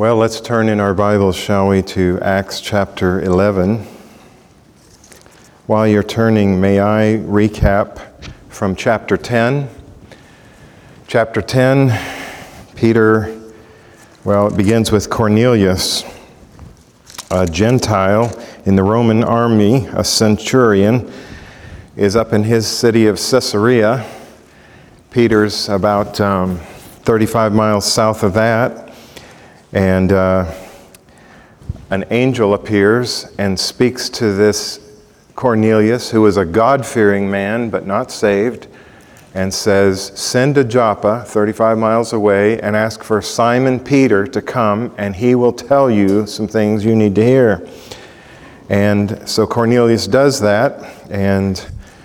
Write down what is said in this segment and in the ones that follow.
Well, let's turn in our Bibles, shall we, to Acts chapter 11. While you're turning, may I recap from chapter 10? Chapter 10, Peter, it begins with Cornelius, a Gentile in the Roman army, a centurion, is up in his city of Caesarea. Peter's about 35 miles south of that. And an angel appears and speaks to this Cornelius, who is a God-fearing man but not saved, and says, send to Joppa, 35 miles away, and ask for Simon Peter to come, and he will tell you some things you need to hear. And so Cornelius does that, and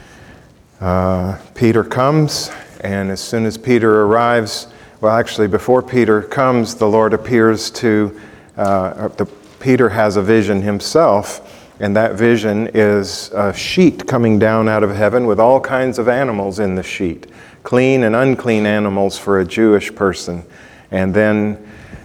Peter comes, and as soon as Peter arrives, before Peter comes, the Lord appears to, Peter has a vision himself, and that vision is a sheet coming down out of heaven with all kinds of animals in the sheet, clean and unclean animals for a Jewish person. And then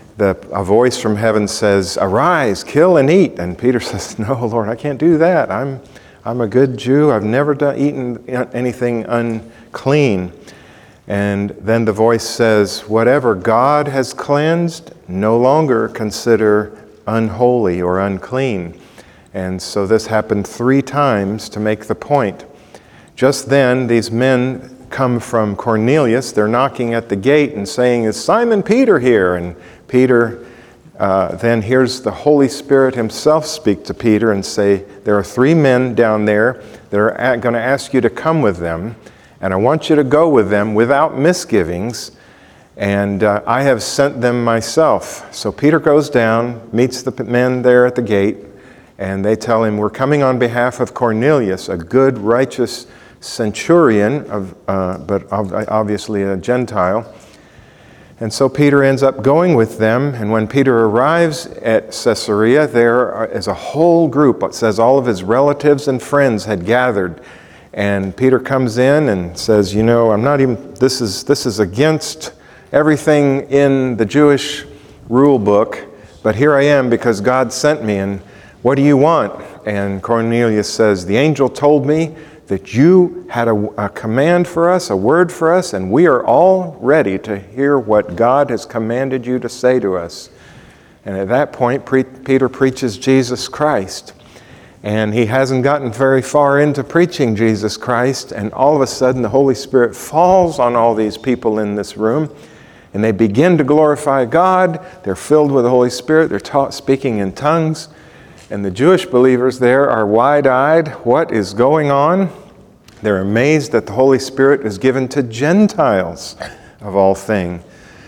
a voice from heaven says, arise, kill and eat. And Peter says, no, Lord, I can't do that. I'm a good Jew. I've never eaten anything unclean. And then the voice says, whatever God has cleansed, no longer consider unholy or unclean. And so this happened 3 times to make the point. Just then, these men come from Cornelius. They're knocking at the gate and saying, is Simon Peter here? And Peter then hears the Holy Spirit himself speak to Peter and say, there are 3 men down there that are going to ask you to come with them. And I want you to go with them without misgivings, and I have sent them myself. So Peter goes down, meets the men there at the gate, and they tell him, we're coming on behalf of Cornelius, a good, righteous centurion, but obviously a Gentile. And so Peter ends up going with them, and when Peter arrives at Caesarea, there is a whole group. It says all of his relatives and friends had gathered. And Peter comes in and says, this is against everything in the Jewish rule book, but here I am because God sent me, and what do you want? And Cornelius says, the angel told me that you had a command for us, a word for us, and we are all ready to hear what God has commanded you to say to us. And at that point, Peter preaches Jesus Christ. And he hasn't gotten very far into preaching Jesus Christ, and all of a sudden the Holy Spirit falls on all these people in this room, and they begin to glorify God. They're filled with the Holy Spirit. They're speaking in tongues, and the Jewish believers there are wide-eyed. What is going on? They're amazed that the Holy Spirit is given to Gentiles of all things.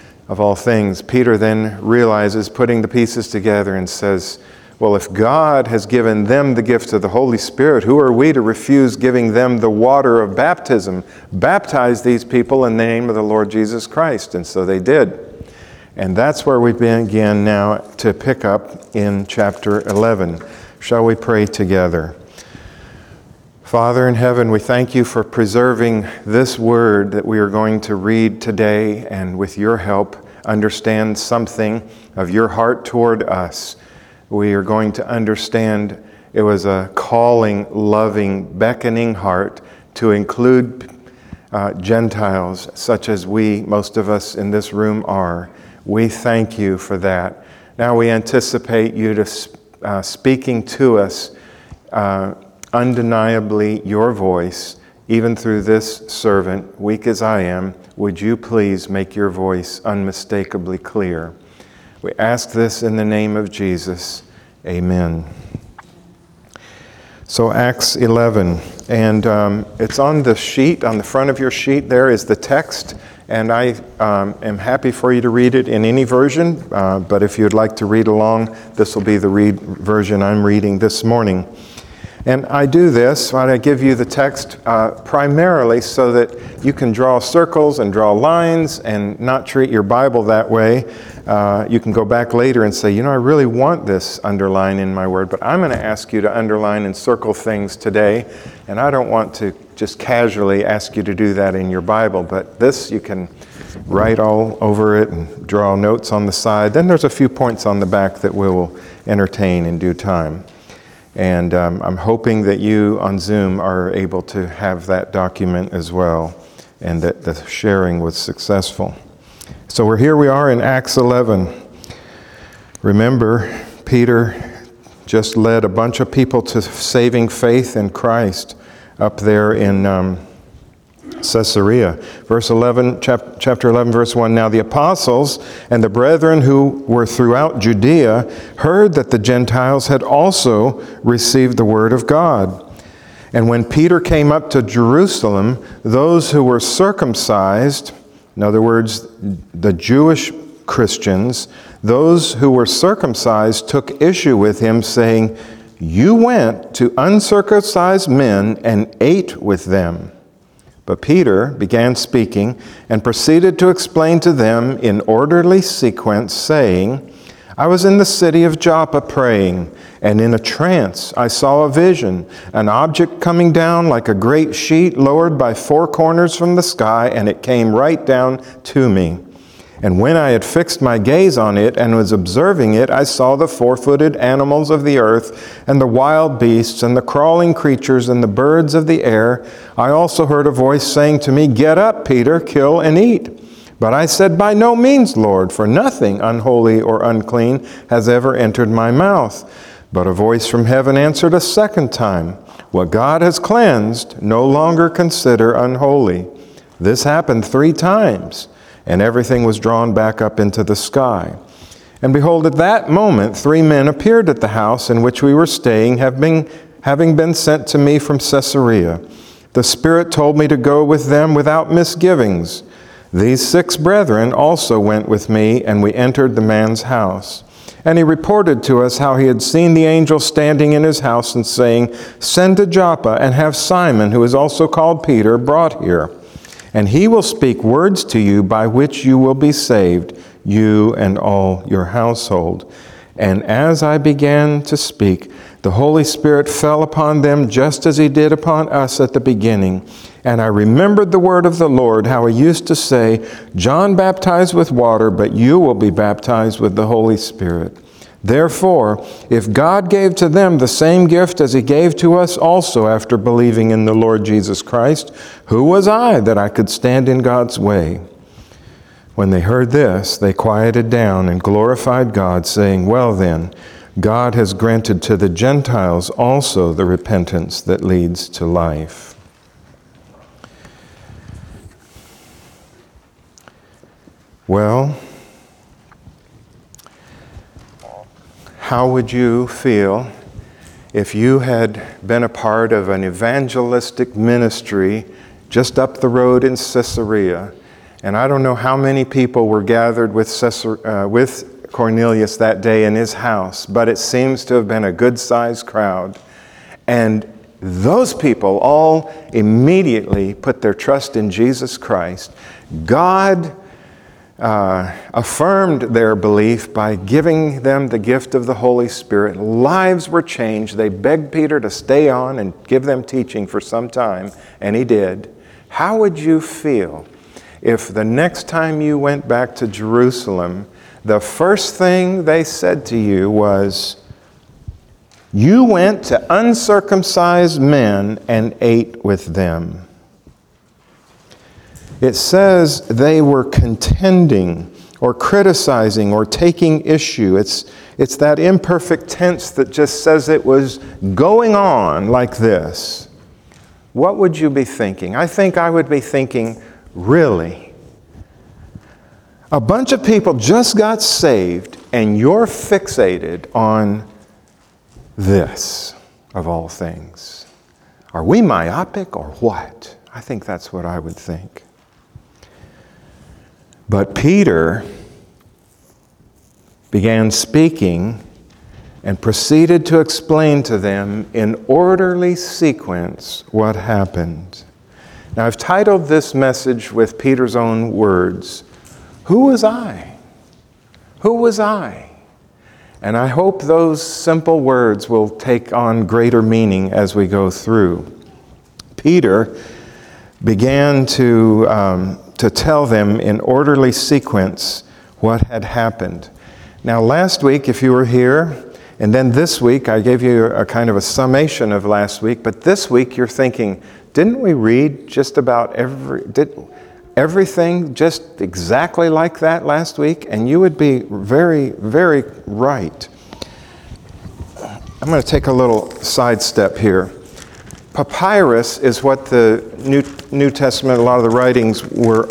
Peter then realizes, putting the pieces together, and says, well, if God has given them the gift of the Holy Spirit, who are we to refuse giving them the water of baptism? Baptize these people in the name of the Lord Jesus Christ. And so they did. And that's where we begin now to pick up in chapter 11. Shall we pray together? Father in heaven, we thank you for preserving this word that we are going to read today, and with your help, understand something of your heart toward us. We are going to understand it was a calling, loving, beckoning heart to include Gentiles such as most of us in this room are. We thank you for that. Now we anticipate you to speaking to us undeniably your voice, even through this servant, weak as I am. Would you please make your voice unmistakably clear? We ask this in the name of Jesus. Amen. So Acts 11, and it's on the sheet, on the front of your sheet there is the text, and I am happy for you to read it in any version, but if you'd like to read along, this will be the version I'm reading this morning. And I do this, I give you the text primarily so that you can draw circles and draw lines and not treat your Bible that way. You can go back later and say, I really want this underlined in my word, but I'm going to ask you to underline and circle things today, and I don't want to just casually ask you to do that in your Bible, but this you can write all over it and draw notes on the side. Then there's a few points on the back that we will entertain in due time. And I'm hoping that you on Zoom are able to have that document as well, and that the sharing was successful. So here we are in Acts 11. Remember, Peter just led a bunch of people to saving faith in Christ up there in Caesarea. Verse 11, chapter 11, verse 1, "Now the apostles and the brethren who were throughout Judea heard that the Gentiles had also received the word of God. And when Peter came up to Jerusalem, those who were circumcised," in other words, the Jewish Christians, "those who were circumcised took issue with him, saying, 'You went to uncircumcised men and ate with them.' But Peter began speaking and proceeded to explain to them in orderly sequence, saying, 'I was in the city of Joppa praying, and in a trance I saw a vision, an object coming down like a great sheet lowered by four corners from the sky, and it came right down to me. And when I had fixed my gaze on it and was observing it, I saw the four-footed animals of the earth and the wild beasts and the crawling creatures and the birds of the air. I also heard a voice saying to me, 'Get up, Peter, kill and eat.' But I said, 'By no means, Lord, for nothing unholy or unclean has ever entered my mouth.' But a voice from heaven answered a second time, 'What God has cleansed, no longer consider unholy.' This happened 3 times. And everything was drawn back up into the sky. And behold, at that moment 3 men appeared at the house in which we were staying, having been sent to me from Caesarea. The Spirit told me to go with them without misgivings. These 6 brethren also went with me, and we entered the man's house. And he reported to us how he had seen the angel standing in his house and saying, 'Send to Joppa and have Simon, who is also called Peter, brought here. And he will speak words to you by which you will be saved, you and all your household.' And as I began to speak, the Holy Spirit fell upon them just as he did upon us at the beginning. And I remembered the word of the Lord, how he used to say, 'John baptized with water, but you will be baptized with the Holy Spirit.' Therefore, if God gave to them the same gift as he gave to us also after believing in the Lord Jesus Christ, who was I that I could stand in God's way?" When they heard this, they quieted down and glorified God, saying, "Well then, God has granted to the Gentiles also the repentance that leads to life." Well, how would you feel if you had been a part of an evangelistic ministry just up the road in Caesarea? And I don't know how many people were gathered with Cornelius that day in his house, but it seems to have been a good-sized crowd. And those people all immediately put their trust in Jesus Christ. God affirmed their belief by giving them the gift of the Holy Spirit. Lives were changed. They begged Peter to stay on and give them teaching for some time, and he did. How would you feel if the next time you went back to Jerusalem, the first thing they said to you was, "You went to uncircumcised men and ate with them"? It says they were contending or criticizing or taking issue. It's that imperfect tense that just says it was going on like this. What would you be thinking? I think I would be thinking, really? A bunch of people just got saved and you're fixated on this, of all things. Are we myopic or what? I think that's what I would think. But Peter began speaking and proceeded to explain to them in orderly sequence what happened. Now, I've titled this message with Peter's own words, "Who was I? Who was I?" And I hope those simple words will take on greater meaning as we go through. Peter began to to tell them in orderly sequence what had happened. Now, last week, if you were here, and then this week, I gave you a kind of a summation of last week, but this week you're thinking, didn't we read just about everything just exactly like that last week? And you would be very, very right. I'm going to take a little sidestep here. Papyrus is what the New Testament, a lot of the writings were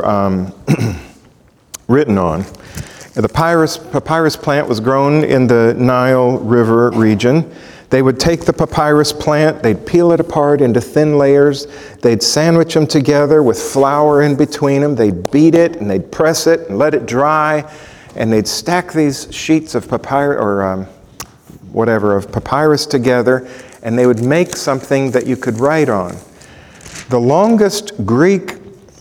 written on. The papyrus plant was grown in the Nile River region. They would take the papyrus plant, they'd peel it apart into thin layers, they'd sandwich them together with flour in between them, they'd beat it and they'd press it and let it dry, and they'd stack these sheets of papyrus, or of papyrus together, and they would make something that you could write on. The longest Greek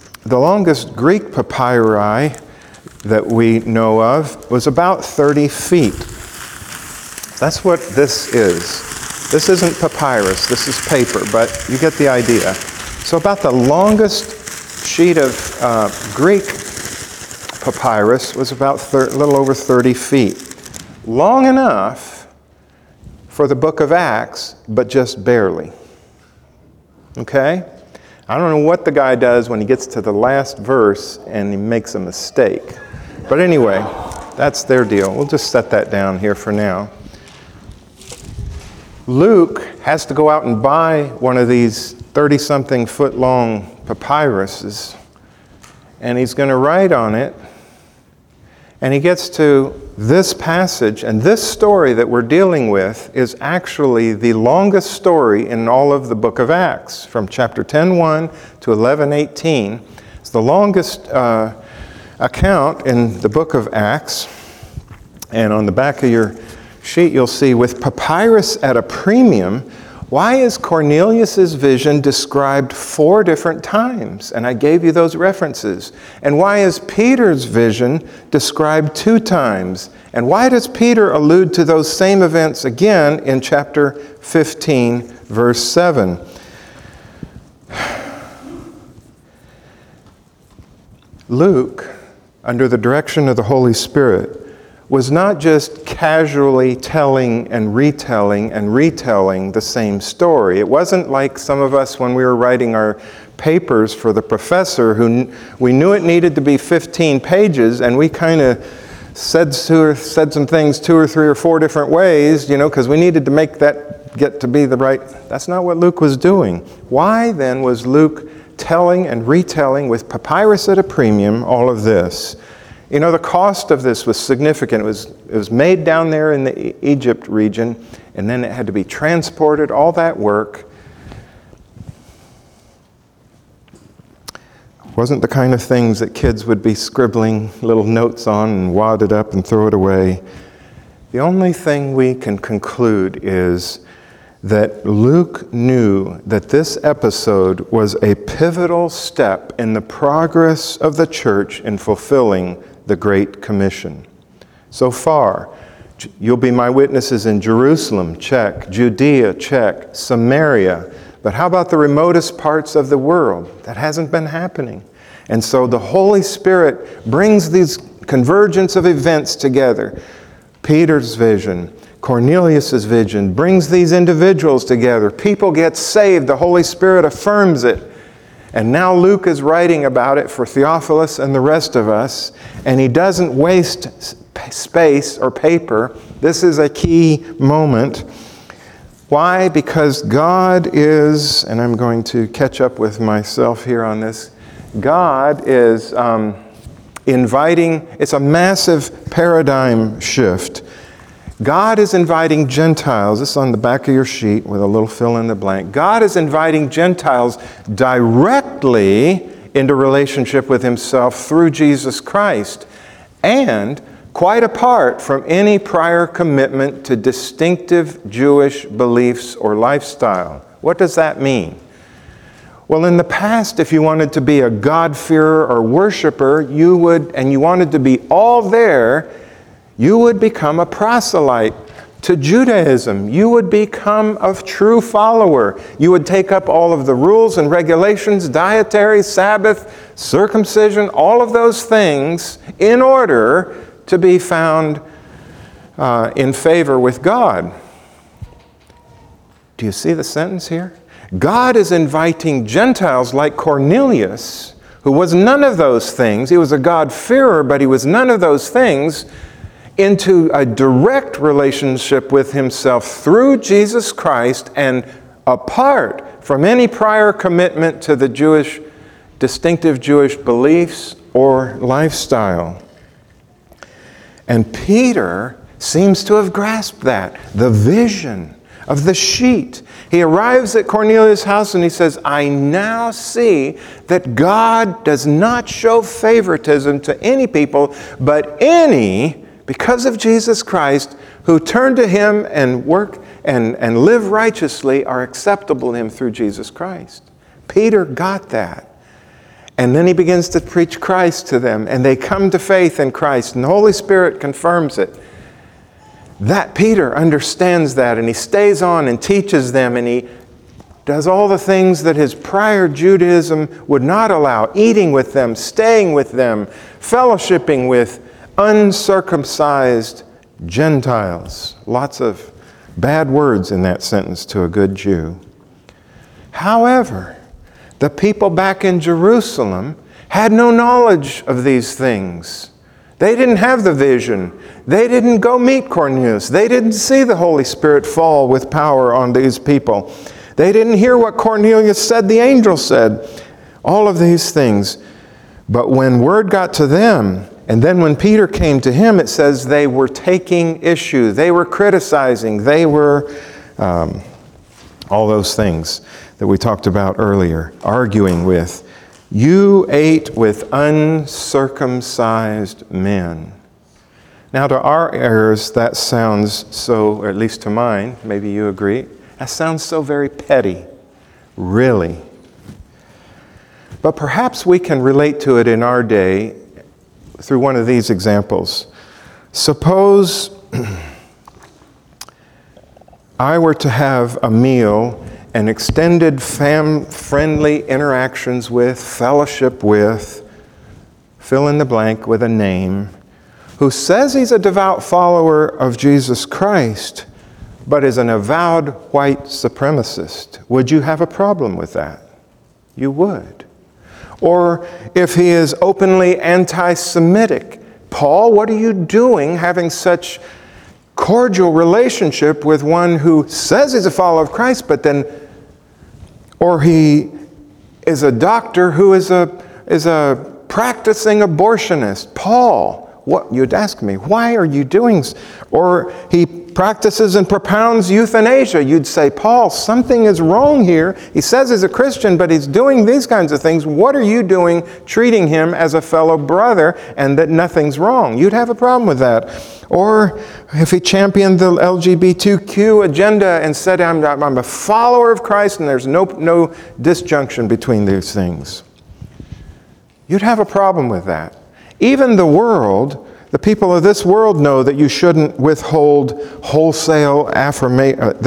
papyri that we know of was about 30 feet. That's what this is. This isn't papyrus, this is paper, but you get the idea. So about the longest sheet of Greek papyrus was about a little over 30 feet. Long enough for the book of Acts, but just barely. Okay? I don't know what the guy does when he gets to the last verse and he makes a mistake. But anyway, that's their deal. We'll just set that down here for now. Luke has to go out and buy one of these 30-something foot long papyruses, and he's going to write on it. And he gets to this passage, and this story that we're dealing with is actually the longest story in all of the book of Acts, from chapter 10:1 to 11:18. It's the longest account in the book of Acts. And on the back of your sheet, you'll see, with papyrus at a premium, why is Cornelius' vision described 4 different times? And I gave you those references. And why is Peter's vision described 2 times? And why does Peter allude to those same events again in chapter 15, verse 7? Luke, under the direction of the Holy Spirit, was not just casually telling and retelling the same story. It wasn't like some of us when we were writing our papers for the professor, who we knew it needed to be 15 pages, and we kind of said some things 2 or 3 or 4 different ways, because we needed to make that get to be the right. That's not what Luke was doing. Why then was Luke telling and retelling with papyrus at a premium all of this? The cost of this was significant. It was made down there in the Egypt region, and then it had to be transported, all that work. Wasn't the kind of things that kids would be scribbling little notes on and wad it up and throw it away. The only thing we can conclude is that Luke knew that this episode was a pivotal step in the progress of the church in fulfilling the Great Commission. So far, you'll be my witnesses in Jerusalem, check. Judea, check. Samaria. But how about the remotest parts of the world? That hasn't been happening. And so the Holy Spirit brings these convergence of events together. Peter's vision, Cornelius' vision, brings these individuals together. People get saved. The Holy Spirit affirms it. And now Luke is writing about it for Theophilus and the rest of us, and he doesn't waste space or paper. This is a key moment. Why? Because God is, and I'm going to catch up with myself here on this, God is inviting, it's a massive paradigm shift. God is inviting Gentiles, this is on the back of your sheet with a little fill in the blank. God is inviting Gentiles directly into relationship with himself through Jesus Christ, and quite apart from any prior commitment to distinctive Jewish beliefs or lifestyle. What does that mean? Well, in the past, if you wanted to be a God-fearer or worshiper, you wanted to be all there, you would become a proselyte. to Judaism. You would become a true follower. You would take up all of the rules and regulations, dietary, Sabbath, circumcision, all of those things in order to be found in favor with God. Do you see the sentence here? God is inviting Gentiles like Cornelius, who was none of those things. He was a God-fearer, but he was none of those things, into a direct relationship with himself through Jesus Christ and apart from any prior commitment to the distinctive Jewish beliefs or lifestyle. And Peter seems to have grasped that, the vision of the sheet. He arrives at Cornelius' house and he says, I now see that God does not show favoritism to any people, but any, because of Jesus Christ, who turn to him and work and live righteously are acceptable to him through Jesus Christ. Peter got that. And then he begins to preach Christ to them, and they come to faith in Christ, and the Holy Spirit confirms it. That Peter understands that, and he stays on and teaches them, and he does all the things that his prior Judaism would not allow, eating with them, staying with them, fellowshipping with uncircumcised Gentiles. Lots of bad words in that sentence to a good Jew. However, the people back in Jerusalem had no knowledge of these things. They didn't have the vision. They didn't go meet Cornelius. They didn't see the Holy Spirit fall with power on these people. They didn't hear what Cornelius said, the angel said. All of these things. But when word got to them, and then when Peter came to him, it says they were taking issue. They were criticizing. They were all those things that we talked about earlier, arguing with. You ate with uncircumcised men. Now, to our ears, that sounds so, or at least to mine, maybe you agree, that sounds so very petty. Really. But perhaps we can relate to it in our day through one of these examples. Suppose I were to have a meal and extended friendly interactions with, fellowship with, fill in the blank with a name, who says he's a devout follower of Jesus Christ, but is an avowed white supremacist. Would you have a problem with that? You would. Or if he is openly anti-Semitic, Paul, what are you doing having such cordial relationship with one who says he's a follower of Christ, but then, or he is a doctor who is a practicing abortionist. Paul, what you'd ask me, why are you doing? Or he practices and propounds euthanasia. You'd say, Paul, something is wrong here. He says he's a Christian, but he's doing these kinds of things. What are you doing treating him as a fellow brother and that nothing's wrong? You'd have a problem with that. Or if he championed the LGBTQ agenda and said, I'm a follower of Christ and there's no disjunction between these things. You'd have a problem with that. Even the world, the people of this world know that you shouldn't withhold wholesale affirmation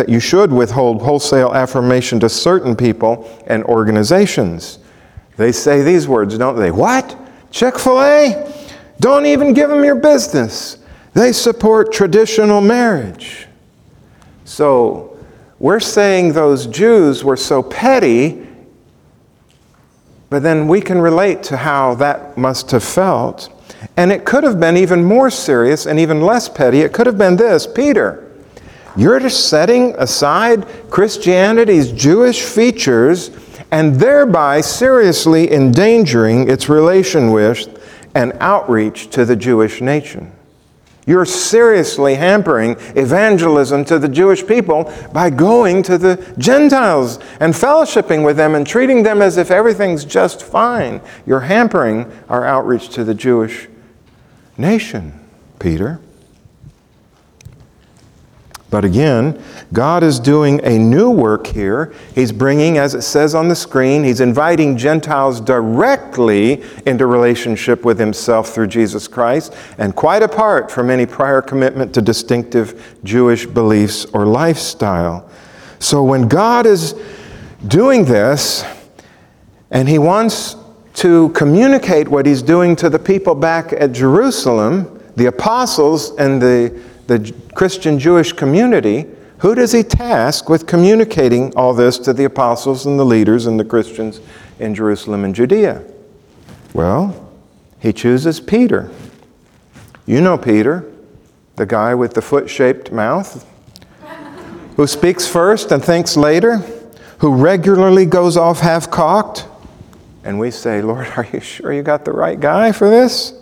to certain people and organizations. They say these words, don't they? What? Chick-fil-A? Don't even give them your business. They support traditional marriage. So we're saying those Jews were so petty, but then we can relate to how that must have felt. And it could have been even more serious and even less petty. It could have been this: Peter, you're just setting aside Christianity's Jewish features and thereby seriously endangering its relation with and outreach to the Jewish nation. You're seriously hampering evangelism to the Jewish people by going to the Gentiles and fellowshipping with them and treating them as if everything's just fine. You're hampering our outreach to the Jewish nation, Peter. But again, God is doing a new work here. He's bringing, as it says on the screen, He's inviting Gentiles directly into relationship with Himself through Jesus Christ, and quite apart from any prior commitment to distinctive Jewish beliefs or lifestyle. So when God is doing this, and He wants to communicate what He's doing to the people back at Jerusalem, the apostles and the Christian Jewish community, who does He task with communicating all this to the apostles and the leaders and the Christians in Jerusalem and Judea? Well, He chooses Peter. You know Peter, the guy with the foot-shaped mouth, who speaks first and thinks later, who regularly goes off half-cocked. And we say, Lord, are you sure you got the right guy for this?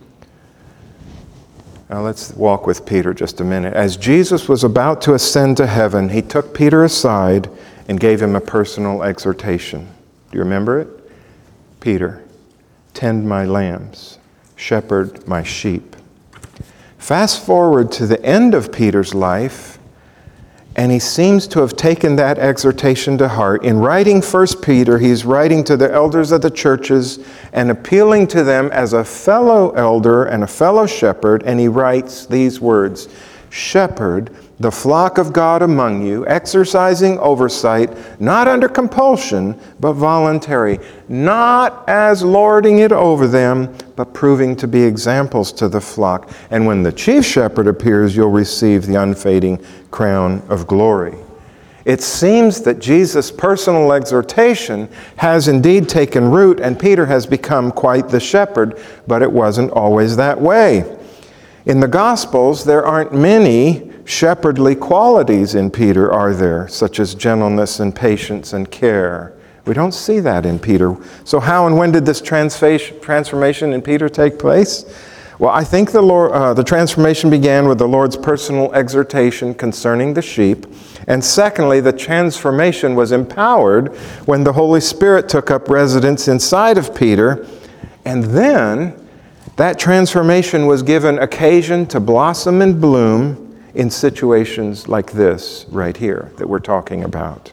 Now let's walk with Peter just a minute. As Jesus was about to ascend to heaven, He took Peter aside and gave him a personal exhortation. Do you remember it? Peter, tend my lambs, shepherd my sheep. Fast forward to the end of Peter's life, and he seems to have taken that exhortation to heart. In writing 1 Peter, he's writing to the elders of the churches and appealing to them as a fellow elder and a fellow shepherd, and he writes these words, "Shepherd the flock of God among you, exercising oversight, not under compulsion, but voluntary, not as lording it over them, but proving to be examples to the flock. And when the chief shepherd appears, you'll receive the unfading crown of glory." It seems that Jesus' personal exhortation has indeed taken root, and Peter has become quite the shepherd, but it wasn't always that way. In the Gospels, there aren't many shepherdly qualities in Peter, are there? Such as gentleness and patience and care. We don't see that in Peter. So how and when did this transformation in Peter take place? Well, I think the transformation began with the Lord's personal exhortation concerning the sheep. And secondly, the transformation was empowered when the Holy Spirit took up residence inside of Peter. And then that transformation was given occasion to blossom and bloom in situations like this right here that we're talking about.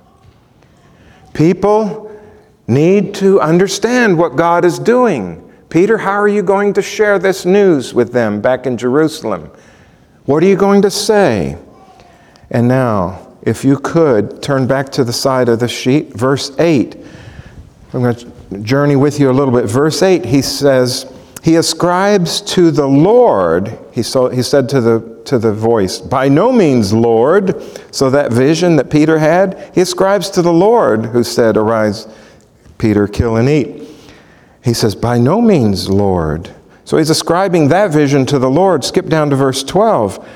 People need to understand what God is doing. Peter, how are you going to share this news with them back in Jerusalem? What are you going to say? And now, if you could, turn back to the side of the sheet, verse 8. I'm going to journey with you a little bit. Verse 8, he says, he ascribes to the Lord, he said to the voice, by no means Lord. So that vision that Peter had, he ascribes to the Lord who said, arise, Peter, kill and eat. He says, by no means Lord. So he's ascribing that vision to the Lord. Skip down to verse 12.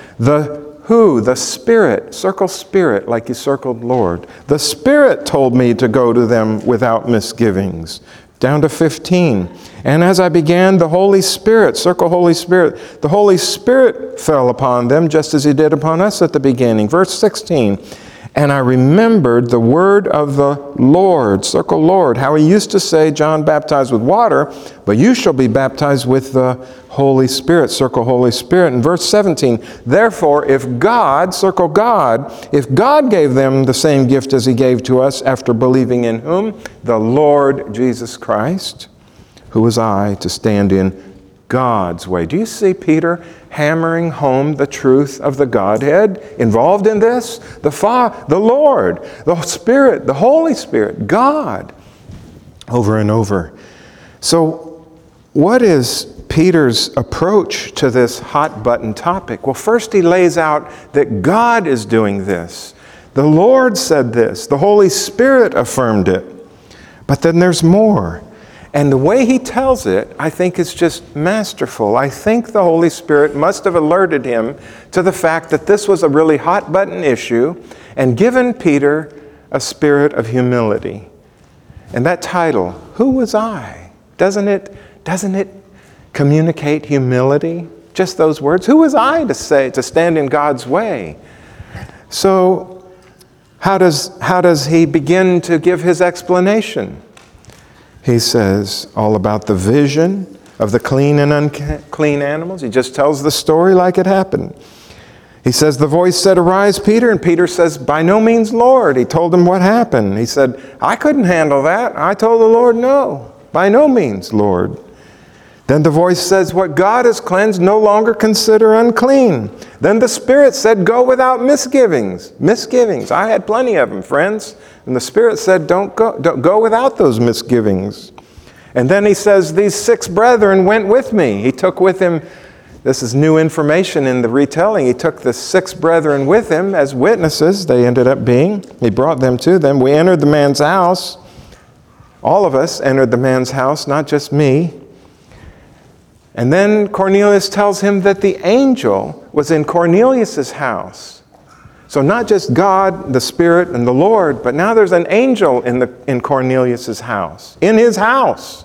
The Spirit, circle Spirit like you circled Lord. The Spirit told me to go to them without misgivings. Down to 15. And as I began, the Holy Spirit, circle Holy Spirit, the Holy Spirit fell upon them just as He did upon us at the beginning. Verse 16. And I remembered the word of the Lord, circle Lord, how He used to say, John baptized with water, but you shall be baptized with the Holy Spirit, circle Holy Spirit. In verse 17, therefore, if God, circle God, if God gave them the same gift as He gave to us after believing in whom? The Lord Jesus Christ, who was I to stand in God's way. Do you see Peter hammering home the truth of the Godhead involved in this? The Lord, the Spirit, the Holy Spirit, God, over and over. So what is Peter's approach to this hot button topic? Well, first he lays out that God is doing this. The Lord said this. The Holy Spirit affirmed it. But then there's more. And the way he tells it, I think, is just masterful. I think the Holy Spirit must have alerted him to the fact that this was a really hot button issue and given Peter a spirit of humility. And that title, Who Was I? Doesn't it communicate humility? Just those words. Who was I to stand in God's way? So how does he begin to give his explanation? He says all about the vision of the clean and unclean animals. He just tells the story like it happened. He says, the voice said, "Arise, Peter." And Peter says, "By no means, Lord." He told him what happened. He said, "I couldn't handle that. I told the Lord, no, by no means, Lord." Then the voice says, "What God has cleansed, no longer consider unclean." Then the Spirit said, "Go without misgivings." Misgivings. I had plenty of them, friends. And the Spirit said, don't go without those misgivings. And then he says, "These 6 brethren went with me." He took with him, this is new information in the retelling, he took the 6 brethren with him as witnesses. They ended up being. He brought them to them. We entered the man's house. All of us entered the man's house, not just me. And then Cornelius tells him that the angel was in Cornelius's house. So not just God, the Spirit, and the Lord, but now there's an angel in Cornelius's house, in his house.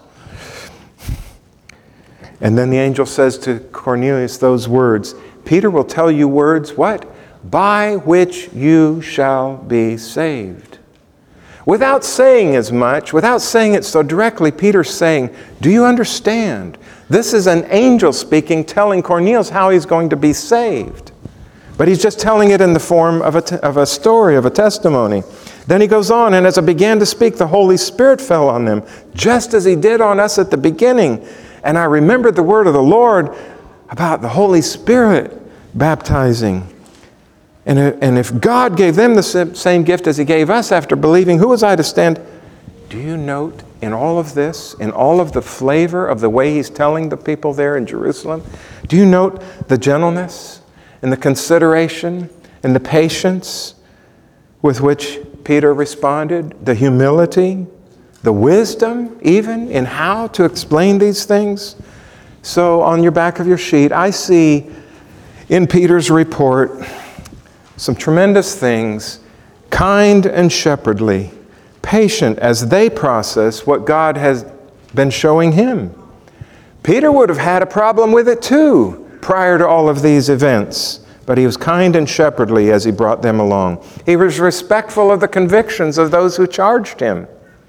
And then the angel says to Cornelius those words, "Peter will tell you words," what? "By which you shall be saved." Without saying as much, without saying it so directly, Peter's saying, do you understand? This is an angel speaking, telling Cornelius how he's going to be saved. But he's just telling it in the form of a story, of a testimony. Then he goes on, "And as I began to speak, the Holy Spirit fell on them, just as he did on us at the beginning. And I remembered the word of the Lord about the Holy Spirit baptizing. And if God gave them the same gift as he gave us after believing, who was I to stand?" Do you note in all of this, in all of the flavor of the way he's telling the people there in Jerusalem, do you note the gentleness and the consideration and the patience with which Peter responded, the humility, the wisdom even in how to explain these things? So on your back of your sheet, I see in Peter's report some tremendous things, kind and shepherdly, patient as they process what God has been showing him. Peter would have had a problem with it too prior to all of these events, but he was kind and shepherdly as he brought them along. He was respectful of the convictions of those who charged him.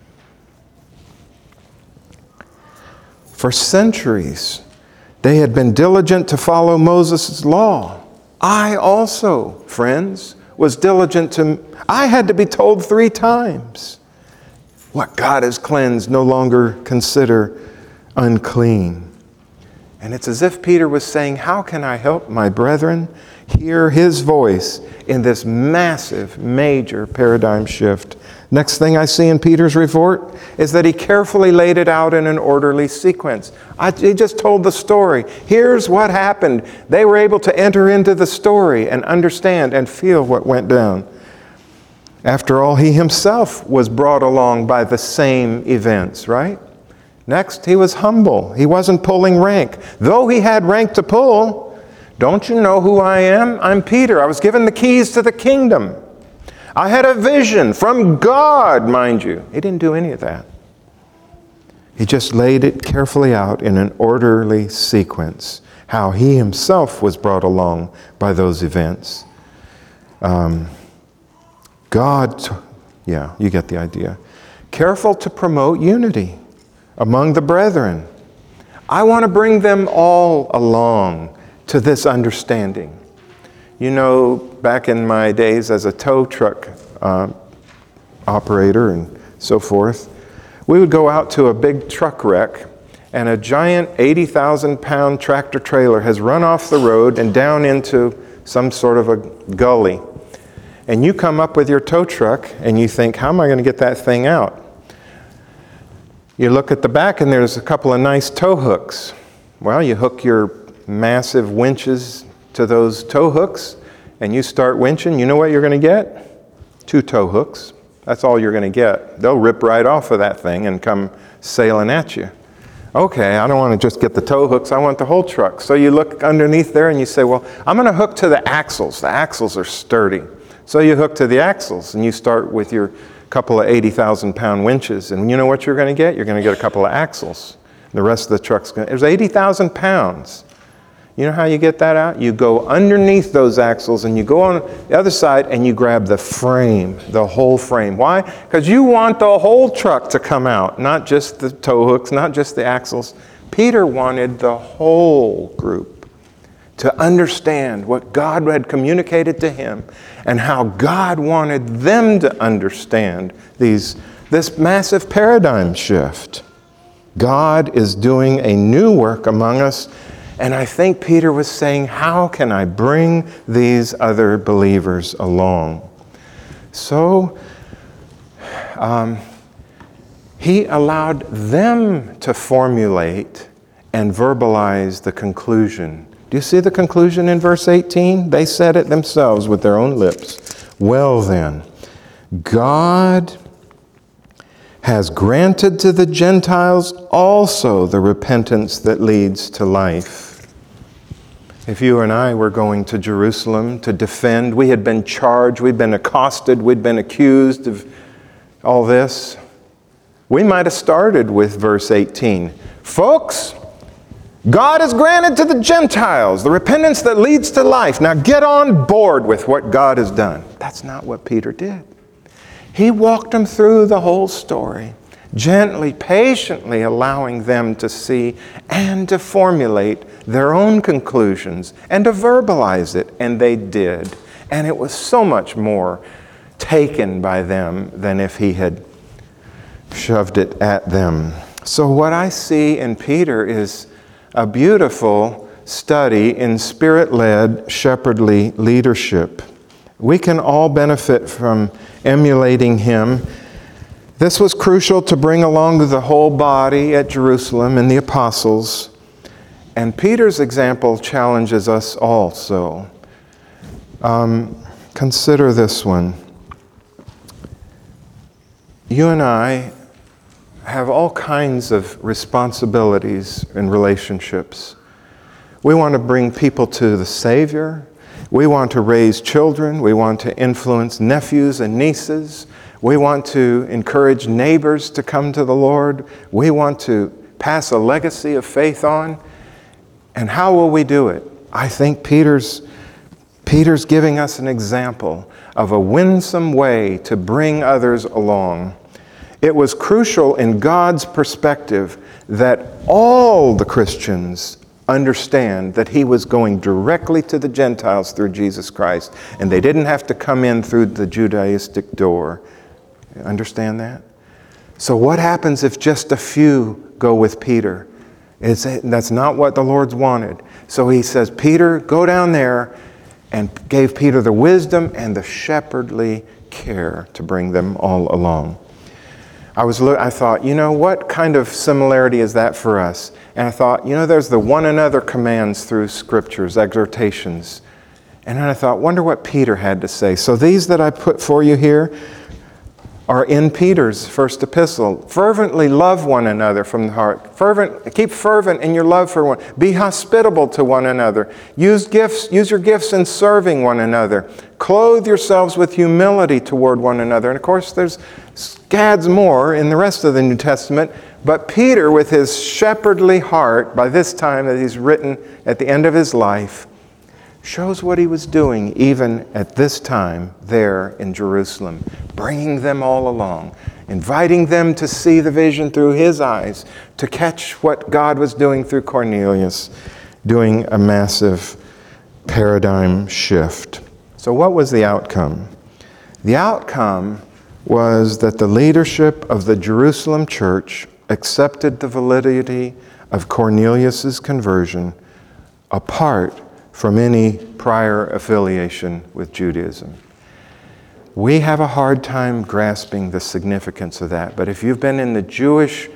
For centuries, they had been diligent to follow Moses' law. I also, friends, was diligent to, I had to be told 3 times, what God has cleansed, no longer consider unclean. And it's as if Peter was saying, how can I help my brethren hear his voice in this massive, major paradigm shift? Next thing I see in Peter's report is that he carefully laid it out in an orderly sequence. He just told the story. Here's what happened. They were able to enter into the story and understand and feel what went down. After all, he himself was brought along by the same events, right? Next, he was humble. He wasn't pulling rank. Though he had rank to pull, don't you know who I am? I'm Peter. I was given the keys to the kingdom. I had a vision from God, mind you. He didn't do any of that. He just laid it carefully out in an orderly sequence, how he himself was brought along by those events. Yeah, you get the idea. Careful to promote unity among the brethren. I want to bring them all along to this understanding. You know, back in my days as a tow truck operator and so forth, we would go out to a big truck wreck and a giant 80,000-pound tractor trailer has run off the road and down into some sort of a gully. And you come up with your tow truck and you think, how am I going to get that thing out? You look at the back and there's a couple of nice tow hooks. Well, you hook your massive winches to those tow hooks and you start winching. You know what you're going to get? 2 tow hooks. That's all you're going to get. They'll rip right off of that thing and come sailing at you. Okay, I don't want to just get the tow hooks, I want the whole truck. So you look underneath there and you say, well, I'm going to hook to the axles. The axles are sturdy. So you hook to the axles and you start with your couple of 80,000-pound winches. And you know what you're going to get? You're going to get a couple of axles. The rest of the truck's going to, there's 80,000 pounds. You know how you get that out? You go underneath those axles and you go on the other side and you grab the frame, the whole frame. Why? Because you want the whole truck to come out, not just the tow hooks, not just the axles. Peter wanted the whole group to understand what God had communicated to him and how God wanted them to understand this massive paradigm shift. God is doing a new work among us, and I think Peter was saying, how can I bring these other believers along? So he allowed them to formulate and verbalize the conclusion. Do you see the conclusion in verse 18? They said it themselves with their own lips. Well then, God has granted to the Gentiles also the repentance that leads to life. If you and I were going to Jerusalem to defend, we had been charged, we'd been accosted, we'd been accused of all this, we might have started with verse 18. Folks, God has granted to the Gentiles the repentance that leads to life. Now get on board with what God has done. That's not what Peter did. He walked them through the whole story, gently, patiently allowing them to see and to formulate their own conclusions and to verbalize it, and they did. And it was so much more taken by them than if he had shoved it at them. So what I see in Peter is a beautiful study in Spirit-led, shepherdly leadership. We can all benefit from emulating him. This was crucial to bring along the whole body at Jerusalem and the apostles. And Peter's example challenges us also. Consider this one. You and I have all kinds of responsibilities in relationships. We want to bring people to the Savior. We want to raise children. We want to influence nephews and nieces. We want to encourage neighbors to come to the Lord. We want to pass a legacy of faith on. And how will we do it? I think Peter's giving us an example of a winsome way to bring others along. It was crucial in God's perspective that all the Christians understand that he was going directly to the Gentiles through Jesus Christ, and they didn't have to come in through the Judaistic door. Understand that? So what happens if just a few go with Peter? That's not what the Lord's wanted. So he says, Peter, go down there, and gave Peter the wisdom and the shepherdly care to bring them all along. I thought, what kind of similarity is that for us? And I thought, there's the one another commands through scriptures, exhortations. And then I thought, wonder what Peter had to say. So these that I put for you here are in Peter's first epistle. Fervently love one another from the heart. Keep fervent in your love for one. Be hospitable to one another. Use your gifts in serving one another. Clothe yourselves with humility toward one another. And of course, there's scads more in the rest of the New Testament. But Peter, with his shepherdly heart, by this time that he's written at the end of his life, shows what he was doing even at this time there in Jerusalem, bringing them all along, inviting them to see the vision through his eyes, to catch what God was doing through Cornelius, doing a massive paradigm shift. So what was the outcome? The outcome was that the leadership of the Jerusalem church accepted the validity of Cornelius' conversion apart from any prior affiliation with Judaism. We have a hard time grasping the significance of that, but if you've been in the Jewish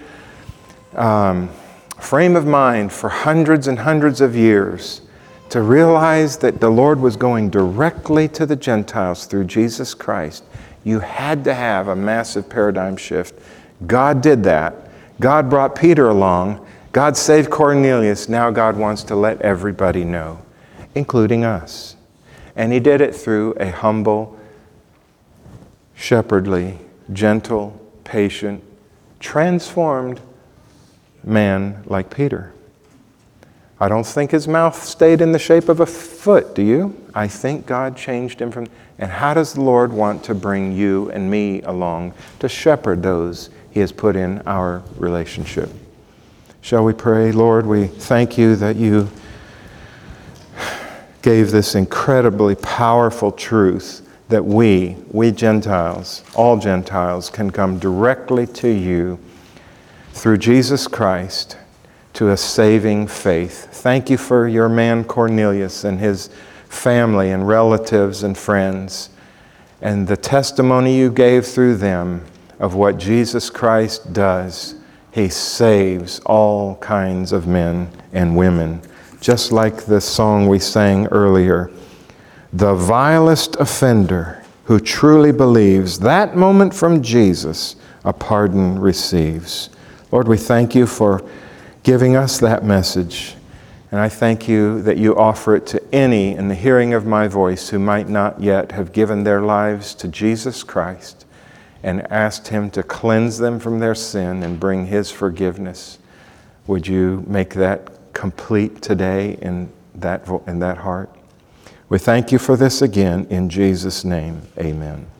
frame of mind for hundreds and hundreds of years, to realize that the Lord was going directly to the Gentiles through Jesus Christ, you had to have a massive paradigm shift. God did that. God brought Peter along. God saved Cornelius. Now God wants to let everybody know, including us. And he did it through a humble, shepherdly, gentle, patient, transformed man like Peter. I don't think his mouth stayed in the shape of a foot, do you? I think God changed him from... And how does the Lord want to bring you and me along to shepherd those he has put in our relationship? Shall we pray? Lord, we thank you that you gave this incredibly powerful truth that we Gentiles, all Gentiles, can come directly to you through Jesus Christ to a saving faith. Thank you for your man Cornelius and his family and relatives and friends, and the testimony you gave through them of what Jesus Christ does. He saves all kinds of men and women, just like the song we sang earlier. The vilest offender who truly believes, that moment from Jesus, a pardon receives. Lord, we thank you for giving us that message. And I thank you that you offer it to any in the hearing of my voice who might not yet have given their lives to Jesus Christ and asked him to cleanse them from their sin and bring his forgiveness. Would you make that complete today in that heart? We thank you for this again. In Jesus' name, amen.